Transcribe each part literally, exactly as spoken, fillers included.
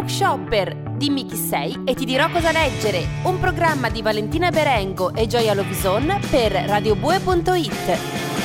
Bookshopper, dimmi chi sei e ti dirò cosa leggere. Un programma di Valentina Berengo e Gioia Lovison per radiobue punto it.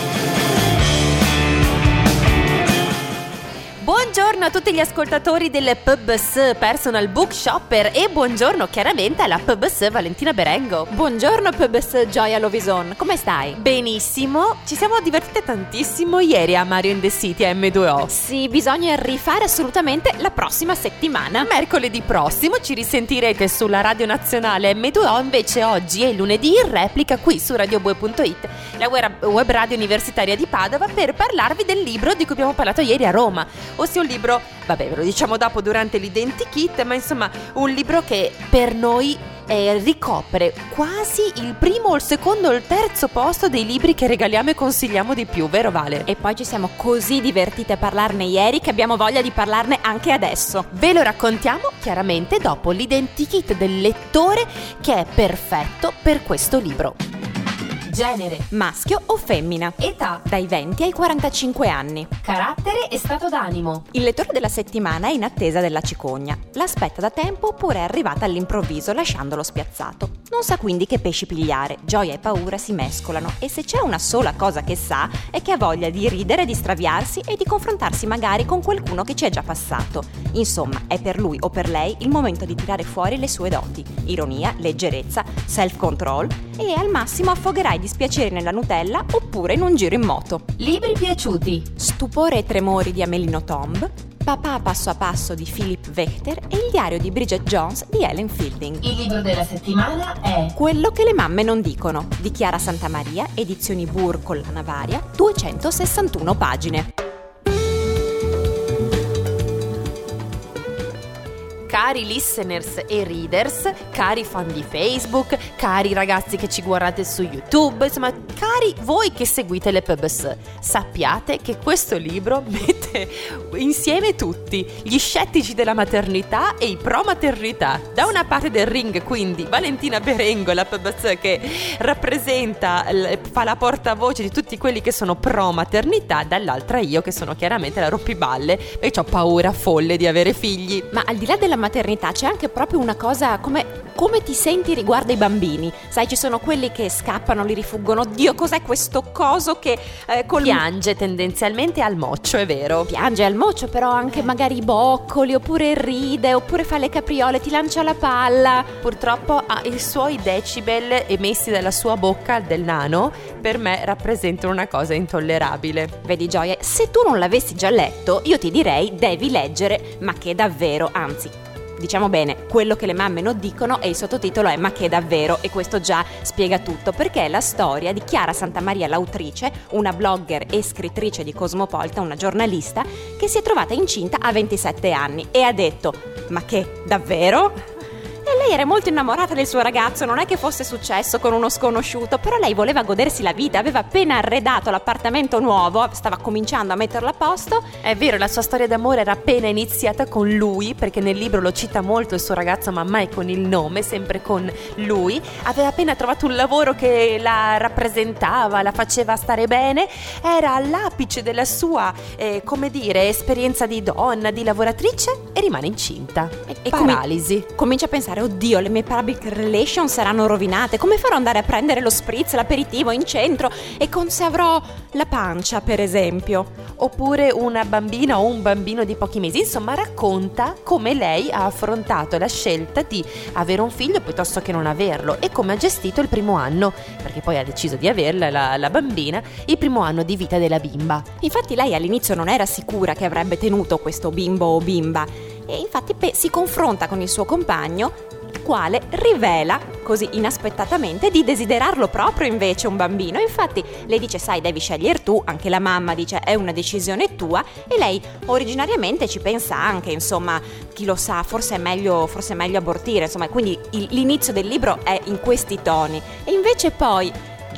Buongiorno a tutti gli ascoltatori del P B S Personal Bookshopper e buongiorno chiaramente alla P B S Valentina Berengo. Buongiorno P B S Gioia Lovison, come stai? Benissimo, ci siamo divertite tantissimo ieri a Mario in the City a M due O. Sì, bisogna rifare assolutamente la prossima settimana. Mercoledì prossimo ci risentirete sulla Radio Nazionale M due O, invece oggi è lunedì in replica qui su radiobue punto it, la web radio universitaria di Padova, per parlarvi del libro di cui abbiamo parlato ieri a Roma. Ossia un libro, vabbè ve lo diciamo dopo durante l'identikit, ma insomma un libro che per noi eh, ricopre quasi il primo o il secondo o il terzo posto dei libri che regaliamo e consigliamo di più, vero Vale? E poi ci siamo così divertite a parlarne ieri che abbiamo voglia di parlarne anche adesso. Ve lo raccontiamo chiaramente dopo l'identikit del lettore, che è perfetto per questo libro. Genere: maschio o femmina. Età: dai venti ai quarantacinque anni. Carattere e stato d'animo. Il lettore della settimana è in attesa della cicogna. L'aspetta da tempo oppure è arrivata all'improvviso lasciandolo spiazzato. Non sa quindi che pesci pigliare. Gioia e paura si mescolano e se c'è una sola cosa che sa è che ha voglia di ridere, di straviarsi e di confrontarsi magari con qualcuno che ci è già passato. Insomma, è per lui o per lei il momento di tirare fuori le sue doti. Ironia, leggerezza, self-control e al massimo affogherai dispiacere nella Nutella oppure in un giro in moto. Libri piaciuti: Stupore e tremori di Amélie Nothomb, Papà passo a passo di Philip Wechter e Il diario di Bridget Jones di Ellen Fielding. Il libro della settimana è Quello che le mamme non dicono di Chiara Santamaria, edizioni Bur Collana Varia, duecentosessantuno pagine. Cari listeners e readers, cari fan di Facebook, cari ragazzi che ci guardate su YouTube, insomma, cari voi che seguite le P B S, sappiate che questo libro mette insieme tutti, gli scettici della maternità e i pro maternità. Da una parte del ring, quindi, Valentina Berengo, la P B S che rappresenta, fa la portavoce di tutti quelli che sono pro maternità, dall'altra io che sono chiaramente la rompiballe perché ho paura folle di avere figli. Ma al di là della maternità c'è anche proprio una cosa come come ti senti riguardo ai bambini. Sai, ci sono quelli che scappano, li rifuggono. Dio, cos'è questo coso che eh, col... piange tendenzialmente al moccio, è vero? Piange al moccio, però anche magari i boccoli, oppure ride, oppure fa le capriole, ti lancia la palla. Purtroppo ha i suoi decibel emessi dalla sua bocca, del nano, per me rappresentano una cosa intollerabile. Vedi Gioia, se tu non l'avessi già letto, io ti direi devi leggere, ma che davvero, anzi, diciamo bene, Quello che le mamme non dicono, e il sottotitolo è Ma che davvero, e questo già spiega tutto, perché è la storia di Chiara Santamaria, l'autrice, una blogger e scrittrice di Cosmopolitan, una giornalista che si è trovata incinta a ventisette anni e ha detto ma che davvero? E lei era molto innamorata del suo ragazzo, non è che fosse successo con uno sconosciuto, però lei voleva godersi la vita, aveva appena arredato l'appartamento nuovo, stava cominciando a metterlo a posto. È vero, la sua storia d'amore era appena iniziata con lui, perché nel libro lo cita molto il suo ragazzo, ma mai con il nome, sempre con lui. Aveva appena trovato un lavoro che la rappresentava, la faceva stare bene, era all'apice della sua, eh, come dire, esperienza di donna, di lavoratrice, e rimane incinta. E, e paralisi. Com- comincia a pensare, oddio, le mie public relations saranno rovinate, come farò ad andare a prendere lo spritz, l'aperitivo in centro, e con se avrò la pancia, per esempio, oppure una bambina o un bambino di pochi mesi. Insomma, racconta come lei ha affrontato la scelta di avere un figlio piuttosto che non averlo e come ha gestito il primo anno, perché poi ha deciso di averla la, la bambina, il primo anno di vita della bimba. Infatti lei all'inizio non era sicura che avrebbe tenuto questo bimbo o bimba, e infatti pe- si confronta con il suo compagno, il quale rivela così inaspettatamente di desiderarlo proprio invece un bambino. Infatti lei dice sai, devi scegliere tu, anche la mamma dice è una decisione tua, e lei originariamente ci pensa anche, insomma, chi lo sa, forse è meglio, forse è meglio abortire, insomma, quindi il, l'inizio del libro è in questi toni, e invece poi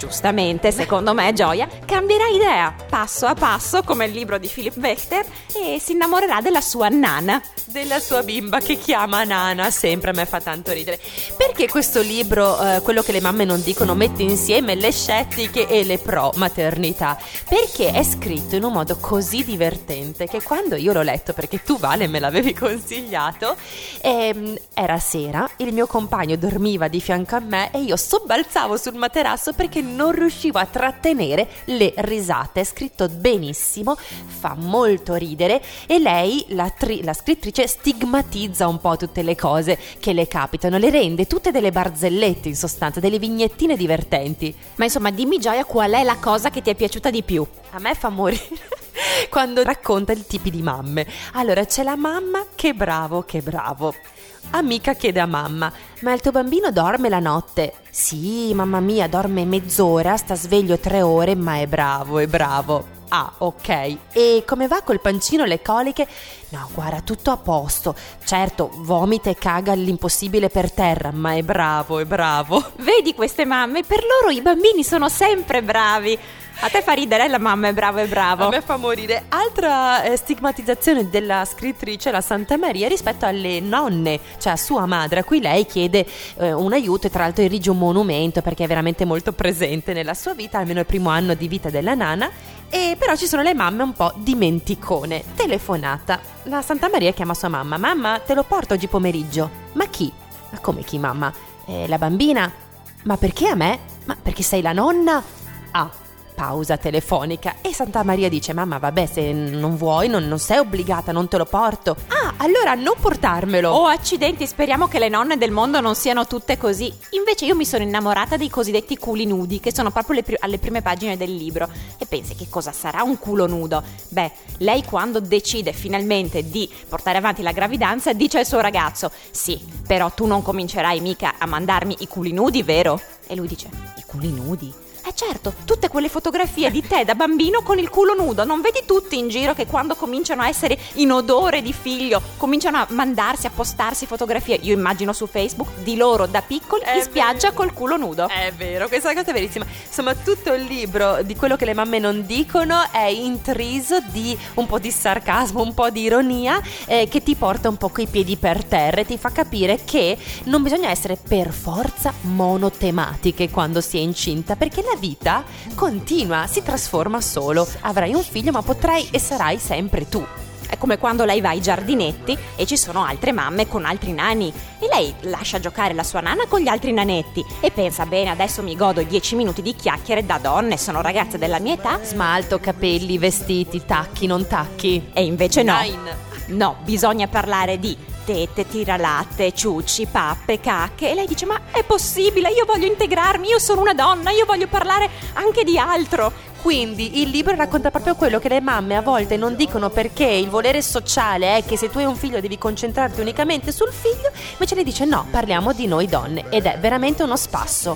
giustamente, secondo me, Gioia cambierà idea passo a passo come il libro di Philipp Wechter e si innamorerà della sua Nana. Della sua bimba che chiama Nana, sempre a me fa tanto ridere. Perché questo libro, eh, quello che le mamme non dicono, mette insieme le scettiche e le pro maternità? Perché è scritto in un modo così divertente che quando io l'ho letto, perché tu Vale me l'avevi consigliato, ehm, era sera, il mio compagno dormiva di fianco a me e io sobbalzavo sul materasso perché non riuscivo a trattenere le risate. È scritto benissimo, fa molto ridere e lei, la, tri- la scrittrice, stigmatizza un po' tutte le cose che le capitano, le rende tutte delle barzellette, in sostanza, delle vignettine divertenti. Ma insomma, dimmi Gioia, qual è la cosa che ti è piaciuta di più? A me fa morire quando racconta il tipi di mamme. Allora, c'è la mamma, che bravo, che bravo. Amica chiede a mamma: ma il tuo bambino dorme la notte? Sì, mamma mia, dorme mezz'ora, sta sveglio tre ore, ma è bravo, è bravo. Ah, ok. E come va col pancino, le coliche? No, guarda, tutto a posto. Certo, vomita e caga l'impossibile per terra, ma è bravo, è bravo. Vedi queste mamme? Per loro i bambini sono sempre bravi. A te fa ridere, la mamma è bravo, è bravo. A me fa morire. Altra eh, stigmatizzazione della scrittrice, la Santa Maria, rispetto alle nonne, cioè a sua madre, a cui lei chiede eh, un aiuto e tra l'altro erige un monumento perché è veramente molto presente nella sua vita, almeno il primo anno di vita della nana. E però ci sono le mamme un po' dimenticone. Telefonata. La Santa Maria chiama sua mamma: mamma, te lo porto oggi pomeriggio. Ma chi? Ma come chi, mamma? Eh, la bambina? Ma perché a me? Ma perché sei la nonna? Ah, pausa telefonica e Santa Maria dice: mamma, vabbè, se non vuoi non, non sei obbligata, non te lo porto. Ah, allora non portarmelo. Oh, accidenti, speriamo che le nonne del mondo non siano tutte così. Invece io mi sono innamorata dei cosiddetti culi nudi, che sono proprio le pri- alle prime pagine del libro. E pensi, che cosa sarà un culo nudo? Beh, lei quando decide finalmente di portare avanti la gravidanza dice al suo ragazzo: sì, però tu non comincerai mica a mandarmi i culi nudi, vero? E lui dice: i culi nudi? Eh certo, tutte quelle fotografie di te da bambino con il culo nudo. Non vedi tutti in giro che quando cominciano a essere in odore di figlio cominciano a mandarsi, a postarsi fotografie, io immagino su Facebook, di loro da piccoli è in spiaggia vero. Col culo nudo. È vero, questa cosa è verissima. Insomma, tutto il libro di quello che le mamme non dicono è intriso di un po' di sarcasmo, un po' di ironia, eh, che ti porta un po' coi piedi per terra e ti fa capire che non bisogna essere per forza monotematiche quando si è incinta, perché la vita continua, si trasforma solo. Avrai un figlio, ma potrai e sarai sempre tu. È come quando lei va ai giardinetti e ci sono altre mamme con altri nani e lei lascia giocare la sua nana con gli altri nanetti e pensa: bene, adesso mi godo dieci minuti di chiacchiere da donne, sono ragazze della mia età. Smalto, capelli, vestiti, tacchi, non tacchi. E invece no. Nine. No, bisogna parlare di tette, tiralatte, ciucci, pappe, cacche. E lei dice: ma è possibile, io voglio integrarmi, io sono una donna, io voglio parlare anche di altro. Quindi il libro racconta proprio quello che le mamme a volte non dicono, perché il volere sociale è che se tu hai un figlio devi concentrarti unicamente sul figlio, invece lei dice: no, parliamo di noi donne, ed è veramente uno spasso.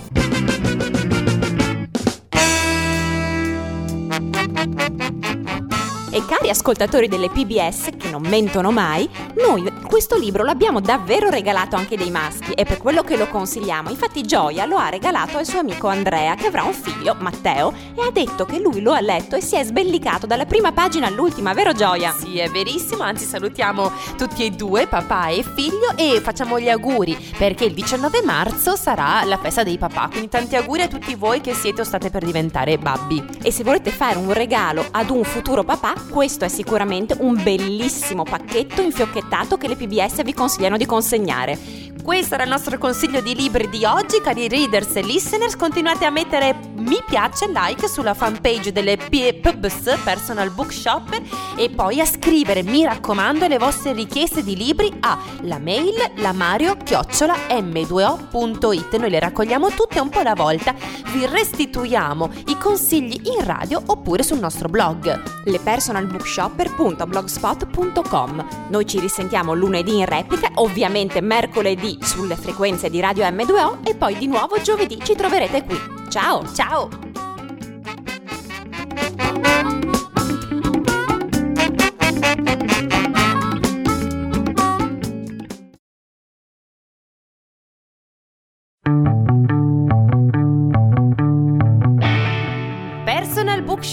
E cari ascoltatori delle P B S, che non mentono mai, noi questo libro l'abbiamo davvero regalato anche dei maschi, e per quello che lo consigliamo. Infatti Gioia lo ha regalato al suo amico Andrea, che avrà un figlio, Matteo, e ha detto che lui lo ha letto e si è sbellicato dalla prima pagina all'ultima, vero Gioia? Sì, è verissimo, anzi salutiamo tutti e due, papà e figlio, e facciamo gli auguri, perché il diciannove marzo sarà la festa dei papà, quindi tanti auguri a tutti voi che siete o state per diventare babbi. E se volete fare un regalo ad un futuro papà, questo è sicuramente un bellissimo pacchetto infiocchettato che le P B S vi consigliano di consegnare. Questo era il nostro consiglio di libri di oggi, cari readers e listeners. Continuate a mettere mi piace, like sulla fanpage delle P B S, Personal Bookshop, e poi a scrivere, mi raccomando, le vostre richieste di libri a la mail lamario chiocciola m due o punto it. Noi le raccogliamo tutte un po' alla volta, vi restituiamo i consigli in radio oppure sul nostro blog le personal bookshopper punto blogspot punto com. Noi ci risentiamo lunedì in replica, ovviamente mercoledì sulle frequenze di Radio M due O, e poi di nuovo giovedì ci troverete qui. Ciao! Ciao!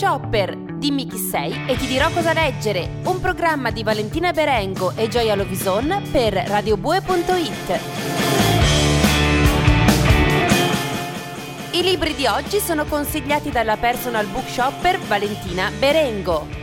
Bookshopper. Dimmi chi sei e ti dirò cosa leggere. Un programma di Valentina Berengo e Gioia Lovison per radiobue punto it. I libri di oggi sono consigliati dalla personal bookshopper Valentina Berengo.